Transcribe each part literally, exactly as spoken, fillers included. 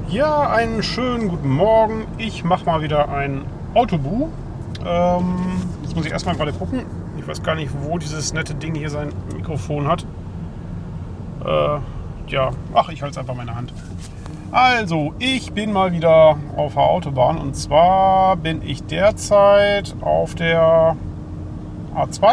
Ja, einen schönen guten Morgen. Ich mache mal wieder ein Autobu. Ähm, jetzt muss ich erstmal gerade gucken. Ich weiß gar nicht, wo dieses nette Ding hier sein Mikrofon hat. Äh, ja, ach, ich halte es einfach in meiner Hand. Also, ich bin mal wieder auf der Autobahn. Und zwar bin ich derzeit auf der A zwei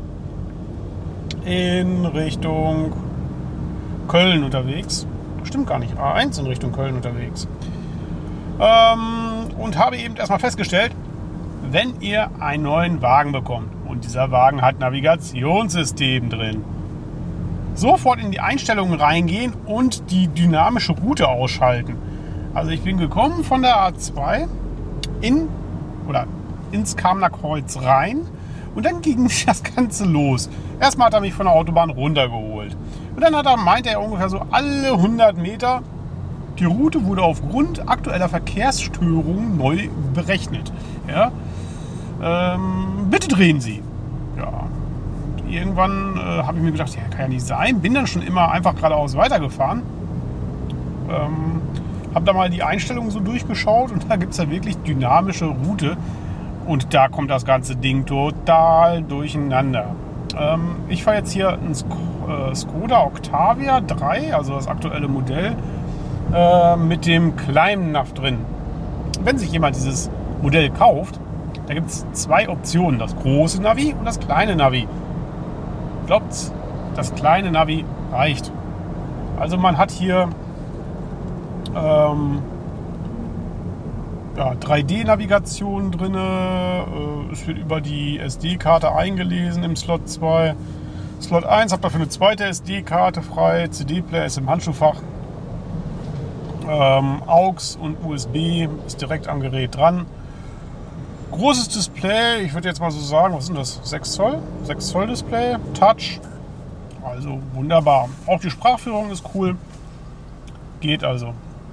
in Richtung Köln unterwegs. Stimmt gar nicht, A eins in Richtung Köln unterwegs. Ähm, und habe eben erstmal festgestellt, wenn ihr einen neuen Wagen bekommt und dieser Wagen hat Navigationssystem drin, sofort in die Einstellungen reingehen und die dynamische Route ausschalten. Also ich bin gekommen von der A zwei in oder ins Kamener Kreuz rein und dann ging das Ganze los. Erstmal hat er mich von der Autobahn runtergeholt. Und dann hat er, meinte er ungefähr so alle hundert Meter, die Route wurde aufgrund aktueller Verkehrsstörungen neu berechnet. Ja? Ähm, bitte drehen Sie. Ja. Und irgendwann äh, habe ich mir gedacht, ja, kann ja nicht sein. Bin dann schon immer einfach geradeaus weitergefahren. Ähm, habe da mal die Einstellungen so durchgeschaut und da gibt es ja wirklich dynamische Route. Und da kommt das ganze Ding total durcheinander. Ähm, ich fahre jetzt hier ein Sk äh, Skoda Octavia drei, also das aktuelle Modell, äh, mit dem kleinen Nav drin. Wenn sich jemand dieses Modell kauft, da gibt es zwei Optionen, das große Navi und das kleine Navi. Glaubt, das kleine Navi reicht. Also man hat hier ähm, ja, drei D-Navigation drin, äh, es wird über die S D-Karte eingelesen im Slot zwei. Slot eins habt dafür eine zweite S D-Karte frei, C D-Player ist im Handschuhfach, ähm, A U X und U S B ist direkt am Gerät dran. Großes Display, ich würde jetzt mal so sagen, was sind das? sechs Zoll? sechs Zoll Display, Touch, also wunderbar. Auch die Sprachführung ist cool, geht also.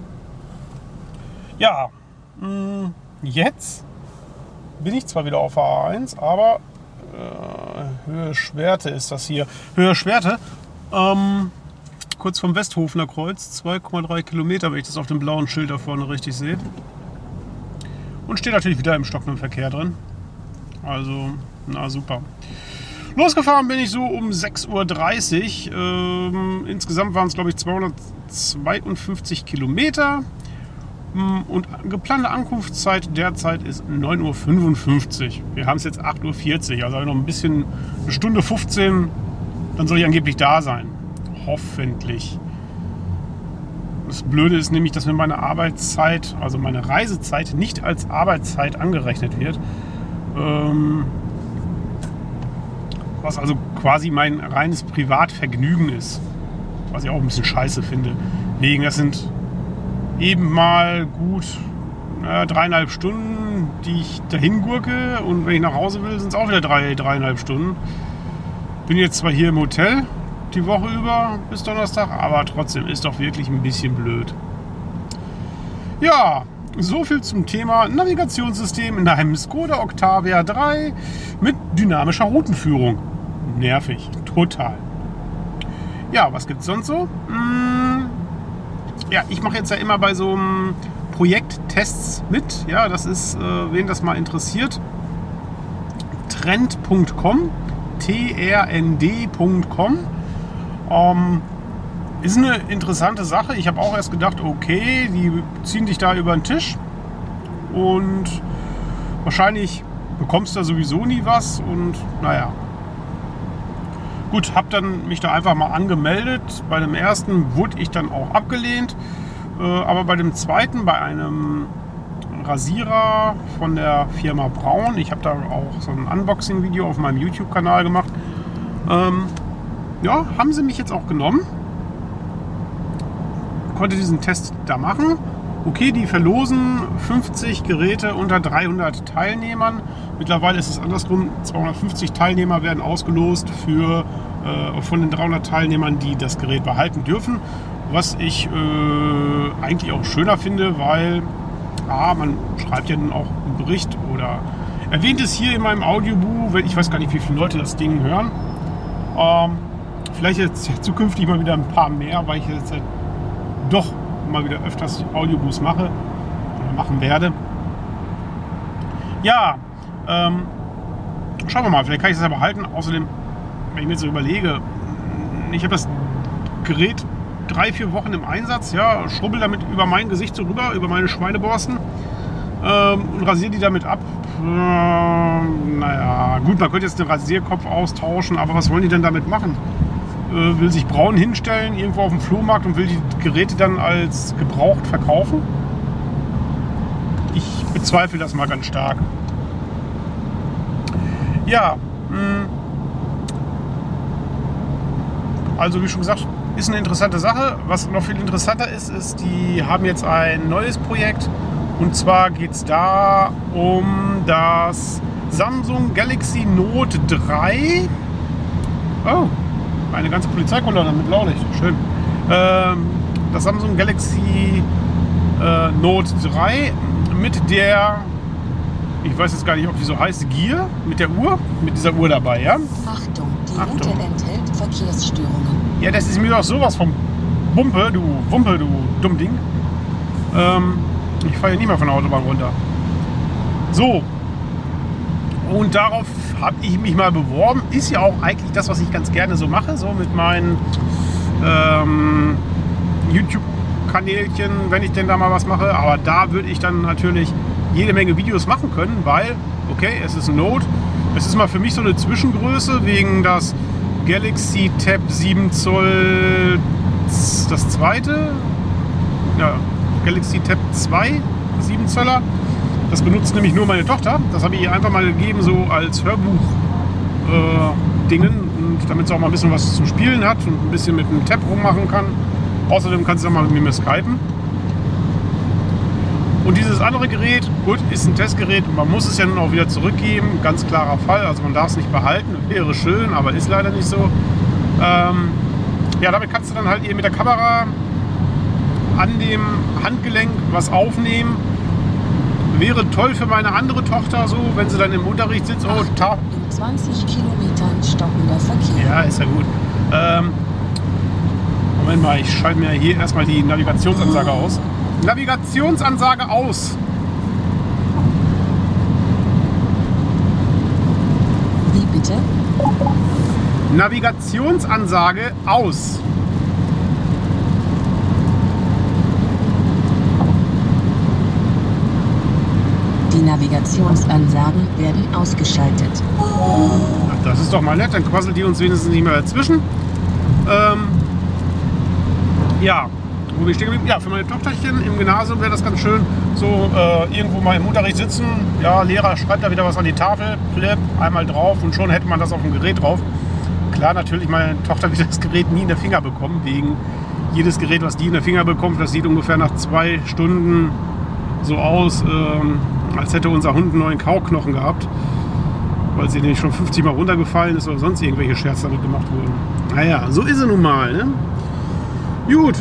Ja, jetzt bin ich zwar wieder auf der A eins, aber äh, Höhe Schwerte ist das hier. Höhe Schwerte, ähm, kurz vom Westhofener Kreuz, zwei Komma drei Kilometer, wenn ich das auf dem blauen Schild da vorne richtig sehe. Und steht natürlich wieder im stockenden Verkehr drin. Also, na super. Losgefahren bin ich so um sechs Uhr dreißig. Ähm, insgesamt waren es, glaube ich, zweihundertzweiundfünfzig Kilometer. Und geplante Ankunftszeit derzeit ist neun Uhr fünfundfünfzig. Wir haben es jetzt acht Uhr vierzig, also noch ein bisschen, eine Stunde fünfzehn, dann soll ich angeblich da sein. Hoffentlich. Das Blöde ist nämlich, dass mir meine Arbeitszeit, also meine Reisezeit, nicht als Arbeitszeit angerechnet wird. Ähm, was also quasi mein reines Privatvergnügen ist. Was ich auch ein bisschen scheiße finde. Wegen, das sind eben mal gut äh, dreieinhalb Stunden, die ich dahin gurke, und wenn ich nach Hause will, sind es auch wieder drei, dreieinhalb Stunden. Bin jetzt zwar hier im Hotel die Woche über bis Donnerstag, aber trotzdem ist doch wirklich ein bisschen blöd. Ja, so viel zum Thema Navigationssystem in einem Skoda Octavia drei mit dynamischer Routenführung. Nervig, total. Ja, was gibt's sonst so? Hm, Ja, ich mache jetzt ja immer bei so einem Projekt Tests mit. Ja, das ist, äh, wen das mal interessiert, trend punkt com, T R N D punkt com. Ähm, ist eine interessante Sache. Ich habe auch erst gedacht, okay, die ziehen dich da über den Tisch und wahrscheinlich bekommst du da sowieso nie was und naja. Gut, habe dann mich da einfach mal angemeldet. Bei dem ersten wurde ich dann auch abgelehnt. Äh, aber bei dem zweiten, bei einem Rasierer von der Firma Braun, ich habe da auch so ein Unboxing-Video auf meinem YouTube-Kanal gemacht, ähm, ja, haben sie mich jetzt auch genommen. Konnte diesen Test da machen. Okay, die verlosen fünfzig Geräte unter dreihundert Teilnehmern. Mittlerweile ist es andersrum, zweihundertfünfzig Teilnehmer werden ausgelost für, äh, von den dreihundert Teilnehmern, die das Gerät behalten dürfen. Was ich äh, eigentlich auch schöner finde, weil ah, man schreibt ja dann auch einen Bericht oder erwähnt es hier in meinem Audiobuch, ich weiß gar nicht, wie viele Leute das Ding hören. Ähm, vielleicht jetzt zukünftig mal wieder ein paar mehr, weil ich jetzt doch mal wieder öfters Audioboosts mache oder machen werde. Ja, ähm, schauen wir mal, vielleicht kann ich das ja behalten. Außerdem, wenn ich mir jetzt so überlege, ich habe das Gerät drei, vier Wochen im Einsatz, ja, schrubbel damit über mein Gesicht so rüber, über meine Schweineborsten ähm, und rasiere die damit ab. Äh, naja, gut, man könnte jetzt den Rasierkopf austauschen, aber was wollen die denn damit machen? Äh, will sich Braun hinstellen, irgendwo auf dem Flohmarkt und will die Geräte dann als gebraucht verkaufen? Ich bezweifle das mal ganz stark. Ja, mh. Also wie schon gesagt, ist eine interessante Sache. Was noch viel interessanter ist, ist, die haben jetzt ein neues Projekt. Und zwar geht es da um das Samsung Galaxy Note drei. Oh, eine ganze Polizeikolonne mit Blaulicht. Schön. Ähm, das Samsung Galaxy äh, Note drei mit der, ich weiß jetzt gar nicht, ob die so heißt, Gear, mit der Uhr, mit dieser Uhr dabei, ja? Achtung, die Achtung. Route enthält Verkehrsstörungen. Ja, das ist mir doch sowas vom Bumpe, du Wumpe, du Dummding. Ähm, ich fahre ja nicht mal von der Autobahn runter. So. Und darauf habe ich mich mal beworben. Ist ja auch eigentlich das, was ich ganz gerne so mache, so mit meinen ähm, YouTube-Kanälchen, wenn ich denn da mal was mache. Aber da würde ich dann natürlich jede Menge Videos machen können, weil, okay, es ist ein Note. Es ist mal für mich so eine Zwischengröße, wegen das Galaxy Tab sieben Zoll, das zweite, ja, Galaxy Tab zwei, sieben Zöller. Das benutzt nämlich nur meine Tochter. Das habe ich ihr einfach mal gegeben, so als Hörbuch-Dingen. Äh, und damit sie auch mal ein bisschen was zum Spielen hat und ein bisschen mit dem Tab rummachen kann. Außerdem kann sie auch mal mit mir skypen. Und dieses andere Gerät, gut, ist ein Testgerät und man muss es ja nun auch wieder zurückgeben. Ganz klarer Fall, also man darf es nicht behalten. Wäre schön, aber ist leider nicht so. Ähm, ja, damit kannst du dann halt eben mit der Kamera an dem Handgelenk was aufnehmen. Wäre toll für meine andere Tochter so, wenn sie dann im Unterricht sitzt. Oh, ta in zwanzig Kilometern stockender Verkehr. Ja, ist ja gut. Ähm, Moment mal, ich schalte mir hier erstmal die Navigationsansage aus. Navigationsansage aus. Wie bitte? Navigationsansage aus. Die Navigationsansagen werden ausgeschaltet. Ach, das ist doch mal nett, dann quasselt die uns wenigstens nicht mehr dazwischen. Ähm, ja, wo bin ich stehen geblieben? Ja, für meine Tochterchen im Gymnasium wäre das ganz schön. So äh, irgendwo mal im Unterricht sitzen. Ja, Lehrer schreibt da wieder was an die Tafel, klipp, einmal drauf und schon hätte man das auf dem Gerät drauf. Klar, natürlich, meine Tochter wird das Gerät nie in den Finger bekommen, wegen jedes Gerät, was die in den Finger bekommt, das sieht ungefähr nach zwei Stunden so aus, ähm, als hätte unser Hund einen neuen Kauknochen gehabt, weil sie nämlich schon fünfzig Mal runtergefallen ist oder sonst irgendwelche Scherze damit gemacht wurden. Naja, so ist sie nun mal. Ne? Gut.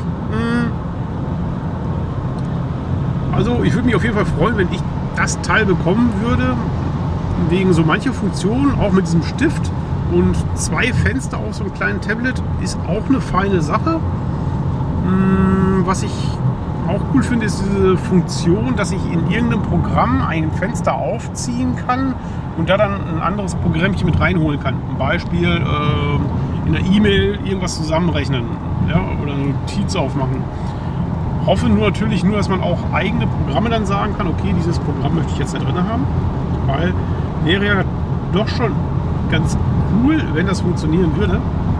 Also ich würde mich auf jeden Fall freuen, wenn ich das Teil bekommen würde, wegen so mancher Funktionen, auch mit diesem Stift und zwei Fenster auf so einem kleinen Tablet, ist auch eine feine Sache. Was ich auch cool finde, ist diese Funktion, dass ich in irgendeinem Programm ein Fenster aufziehen kann und da dann ein anderes Programmchen mit reinholen kann. Zum Beispiel äh, in der E-Mail irgendwas zusammenrechnen, ja, oder eine Notiz aufmachen. Hoffe nur natürlich nur, dass man auch eigene Programme dann sagen kann, okay, dieses Programm möchte ich jetzt da drin haben, weil wäre ja doch schon ganz cool, wenn das funktionieren würde.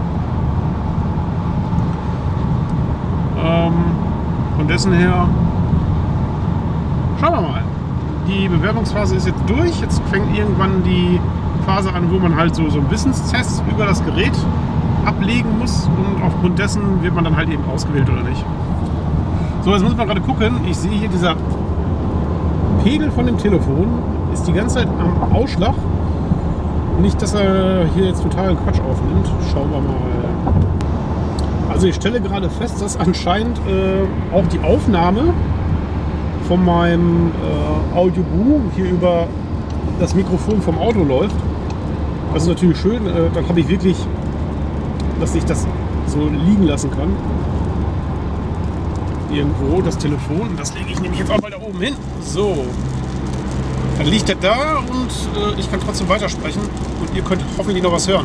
Ähm, Von dessen her, schauen wir mal. Die Bewerbungsphase ist jetzt durch. Jetzt fängt irgendwann die Phase an, wo man halt so, so einen Wissenstest über das Gerät ablegen muss. Und aufgrund dessen wird man dann halt eben ausgewählt oder nicht. So, jetzt muss man gerade gucken. Ich sehe hier, dieser Pegel von dem Telefon ist die ganze Zeit am Ausschlag. Nicht, dass er hier jetzt total Quatsch aufnimmt. Schauen wir mal. Also ich stelle gerade fest, dass anscheinend äh, auch die Aufnahme von meinem äh, Audioboo hier über das Mikrofon vom Auto läuft. Das ist natürlich schön, äh, dann habe ich wirklich, dass ich das so liegen lassen kann. irgendwo, das Telefon. Und das lege ich nämlich jetzt auch mal da oben hin. So. Dann liegt er da und äh, ich kann trotzdem weitersprechen. Und ihr könnt hoffentlich noch was hören.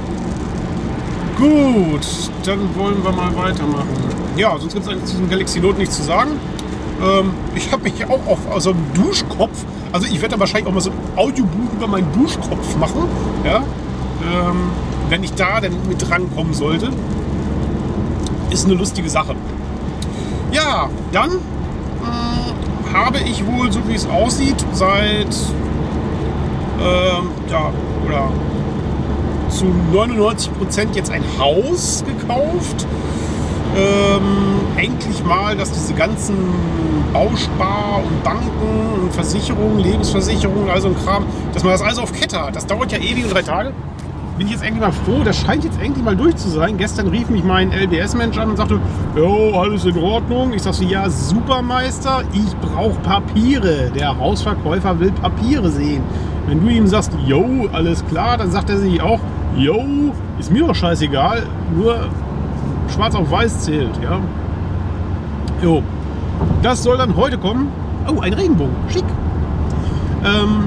Gut, dann wollen wir mal weitermachen. Ja, sonst gibt es eigentlich zu diesem Galaxy Note nichts zu sagen. Ähm, ich habe mich auch auf so also einem Duschkopf, also ich werde da wahrscheinlich auch mal so ein Audiobuch über meinen Duschkopf machen, ja, ähm, wenn ich da denn mit rankommen sollte. Ist eine lustige Sache. Ja, dann äh, habe ich wohl, so wie es aussieht, seit ähm, ja, oder zu neunundneunzig Prozent jetzt ein Haus gekauft. Ähm, endlich mal, dass diese ganzen Bauspar- und Banken und Versicherungen, Lebensversicherungen, also ein Kram, dass man das alles auf Kette hat. Das dauert ja ewig und drei Tage. Bin ich jetzt endlich mal froh, das scheint jetzt endlich mal durch zu sein. Gestern rief mich mein L B S-Mensch an und sagte, jo, alles in Ordnung. Ich sagte, ja, Supermeister, ich brauche Papiere. Der Hausverkäufer will Papiere sehen. Wenn du ihm sagst, jo, alles klar, dann sagt er sich auch, jo, ist mir doch scheißegal, nur schwarz auf weiß zählt, ja. Jo, das soll dann heute kommen. Oh, ein Regenbogen, schick. Ähm,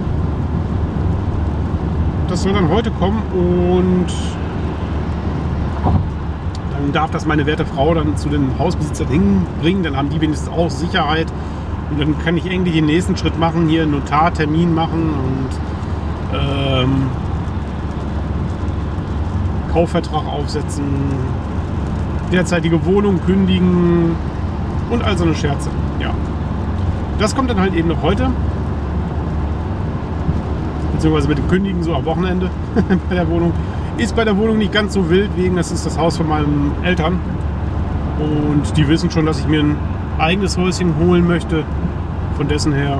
das soll dann heute kommen und dann darf das meine werte Frau dann zu den Hausbesitzern hinbringen. Dann haben die wenigstens auch Sicherheit und dann kann ich irgendwie den nächsten Schritt machen, hier einen Notartermin machen und ähm, Kaufvertrag aufsetzen, derzeitige Wohnung kündigen und all so eine Scherze. Ja. Das kommt dann halt eben noch heute. Beziehungsweise mit dem Kündigen so am Wochenende bei der Wohnung. Ist bei der Wohnung nicht ganz so wild, wegen das ist das Haus von meinen Eltern. Und die wissen schon, dass ich mir ein eigenes Häuschen holen möchte. Von dessen her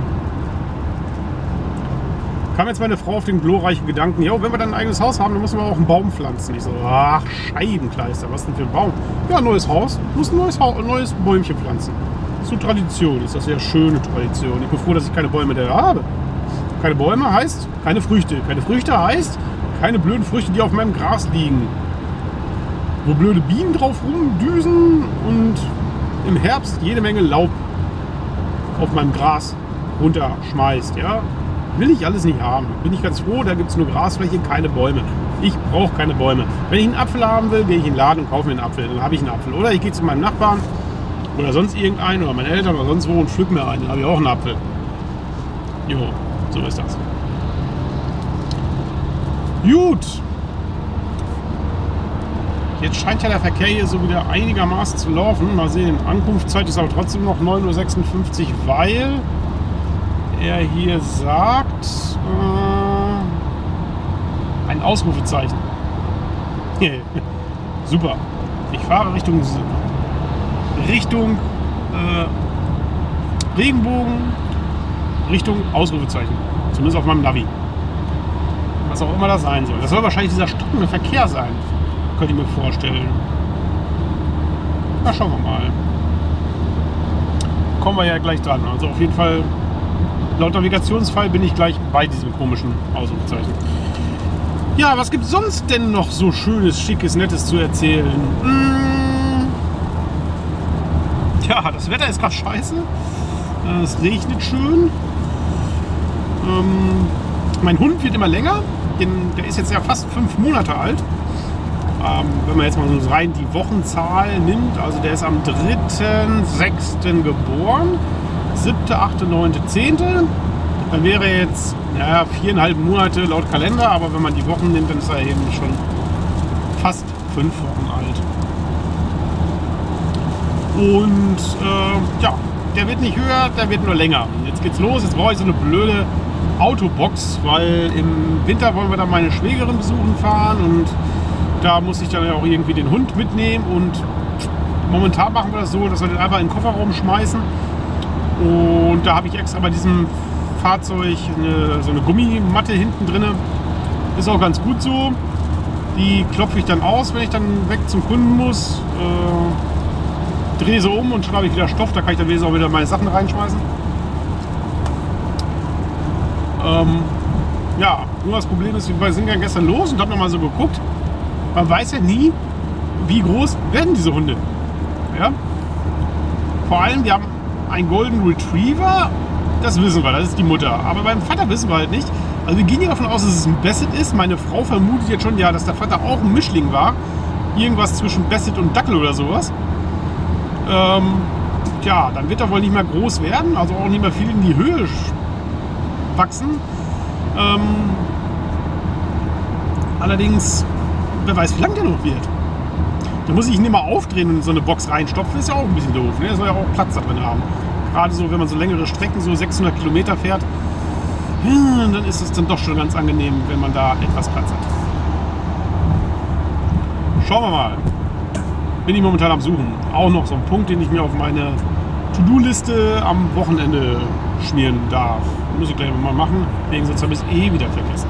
kam jetzt meine Frau auf den glorreichen Gedanken, ja, wenn wir dann ein eigenes Haus haben, dann müssen wir auch einen Baum pflanzen. Ich so, ach, Scheibenkleister, was denn für ein Baum? Ja, ein neues Haus, muss ein neues, ein neues Bäumchen pflanzen. So Tradition, ist das ja schöne Tradition. Ich bin froh, dass ich keine Bäume da habe. Keine Bäume heißt keine Früchte. Keine Früchte heißt keine blöden Früchte, die auf meinem Gras liegen. Wo blöde Bienen drauf rumdüsen und im Herbst jede Menge Laub auf meinem Gras runterschmeißt, ja. Will ich alles nicht haben. Bin ich ganz froh, da gibt es nur Grasfläche, keine Bäume. Ich brauche keine Bäume. Wenn ich einen Apfel haben will, gehe ich in den Laden und kaufe mir einen Apfel. Dann habe ich einen Apfel. Oder ich gehe zu meinem Nachbarn oder sonst irgendeinen oder meinen Eltern oder sonst wo und pflück mir einen. Dann habe ich auch einen Apfel. Jo, so ist das. Gut. Jetzt scheint ja der Verkehr hier so wieder einigermaßen zu laufen. Mal sehen, Ankunftszeit ist aber trotzdem noch neun Uhr sechsundfünfzig, weil er hier sagt, äh, ein Ausrufezeichen. Super. Ich fahre Richtung, Richtung äh, Regenbogen, Richtung Ausrufezeichen. Zumindest auf meinem Navi. Was auch immer das sein soll. Das soll wahrscheinlich dieser stockende Verkehr sein. Könnte ich mir vorstellen. Na, schauen wir mal. Kommen wir ja gleich dran. Also auf jeden Fall, laut Navigationsfall bin ich gleich bei diesem komischen Ausrufezeichen. Ja, was gibt es sonst denn noch so Schönes, Schickes, Nettes zu erzählen? Hm. Ja, das Wetter ist gerade scheiße. Es regnet schön. Ähm, mein Hund wird immer länger. Den, der ist jetzt ja fast fünf Monate alt. Ähm, wenn man jetzt mal so rein die Wochenzahl nimmt, also der ist am dritten sechsten geboren, siebte, achte, neunte, zehnte Dann wäre er jetzt ja, viereinhalb Monate laut Kalender, aber wenn man die Wochen nimmt, dann ist er eben schon fast fünf Wochen alt. Und äh, ja, der wird nicht höher, der wird nur länger. Jetzt geht's los, jetzt brauche ich so eine blöde Autobox, weil im Winter wollen wir dann meine Schwägerin besuchen fahren und da muss ich dann ja auch irgendwie den Hund mitnehmen und momentan machen wir das so, dass wir den einfach in den Kofferraum schmeißen und da habe ich extra bei diesem Fahrzeug eine, so eine Gummimatte hinten drin. Ist auch ganz gut so. Die klopfe ich dann aus, wenn ich dann weg zum Kunden muss. Äh, drehe sie um und schreibe ich wieder Stoff, da kann ich dann auch wieder meine Sachen reinschmeißen. Ähm, ja, nur das Problem ist, wir sind ja gestern los und haben noch mal so geguckt. Man weiß ja nie, wie groß werden diese Hunde. Ja? Vor allem, wir haben einen Golden Retriever, das wissen wir, das ist die Mutter. Aber beim Vater wissen wir halt nicht. Also wir gehen hier davon aus, dass es ein Basset ist. Meine Frau vermutet jetzt schon, ja, dass der Vater auch ein Mischling war. Irgendwas zwischen Basset und Dackel oder sowas. Ähm, tja, dann wird er wohl nicht mehr groß werden, also auch nicht mehr viel in die Höhe wachsen. Ähm, allerdings, wer weiß, wie lang der noch wird. Da muss ich ihn immer aufdrehen und in so eine Box reinstopfen, ist ja auch ein bisschen doof. Ne? Er soll ja auch Platz da drin haben. Gerade so, wenn man so längere Strecken, so sechshundert Kilometer fährt, ja, dann ist es dann doch schon ganz angenehm, wenn man da etwas Platz hat. Schauen wir mal. Bin ich momentan am Suchen. Auch noch so ein Punkt, den ich mir auf meine To-Do-Liste am Wochenende schmieren darf. Muss ich gleich mal machen, wegen sonst habe ich es eh wieder vergessen.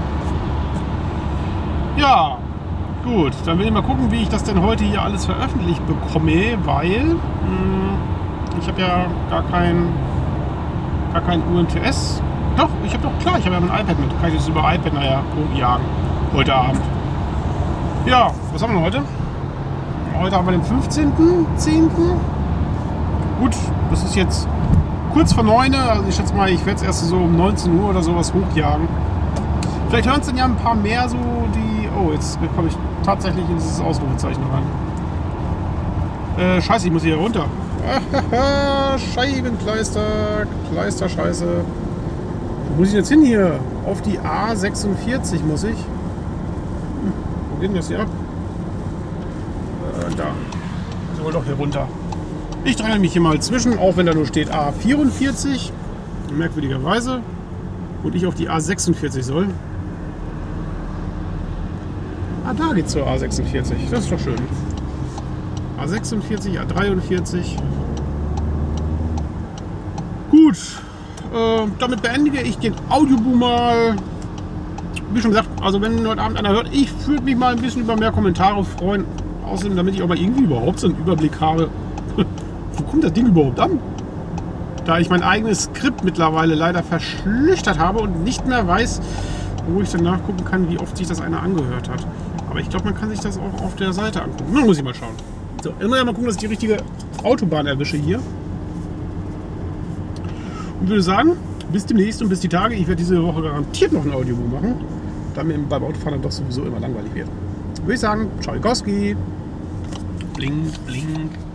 Ja, gut. Dann will ich mal gucken, wie ich das denn heute hier alles veröffentlicht bekomme, weil mh, ich habe ja gar kein, gar kein U M T S. Doch, ich habe doch, klar, ich habe ja mein iPad mit. Kann ich das über iPad nachher hochjagen. Heute Abend. Ja, was haben wir heute? Heute haben wir den fünfzehnten zehnten Gut, das ist jetzt kurz vor neun. Also ich schätze mal, ich werde es erst so um neunzehn Uhr oder sowas hochjagen. Vielleicht hören es dann ja ein paar mehr so, die... Oh, jetzt komme ich tatsächlich in dieses Ausrufezeichen rein. Äh, scheiße, ich muss hier runter. Scheibenkleister, Kleister, scheiße. Wo muss ich jetzt hin hier? Auf die A sechsundvierzig muss ich. Hm, wo geht denn das hier ab? Äh, da. So, wohl doch hier runter. Ich dränge mich hier mal zwischen, auch wenn da nur steht A vierundvierzig. Merkwürdigerweise. Und ich auf die A sechsundvierzig soll. Ah, da geht's zur A sechsundvierzig. Das ist doch schön. A sechsundvierzig, A dreiundvierzig. Gut. Äh, damit beendige ich den Audioboom mal. Wie schon gesagt, also wenn heute Abend einer hört, ich würde mich mal ein bisschen über mehr Kommentare freuen. Außerdem, damit ich auch mal irgendwie überhaupt so einen Überblick habe. Wo kommt das Ding überhaupt an? Da ich mein eigenes Skript mittlerweile leider verschlüchtert habe und nicht mehr weiß, wo ich dann nachgucken kann, wie oft sich das einer angehört hat. Aber ich glaube, man kann sich das auch auf der Seite angucken. Na, muss ich mal schauen. So, immer mal gucken, dass ich die richtige Autobahn erwische hier. Und würde sagen, bis demnächst und bis die Tage. Ich werde diese Woche garantiert noch ein Audioboom machen, da mir beim Autofahren dann doch sowieso immer langweilig wird. Würde ich sagen, Tschaikowski. Blink, blink.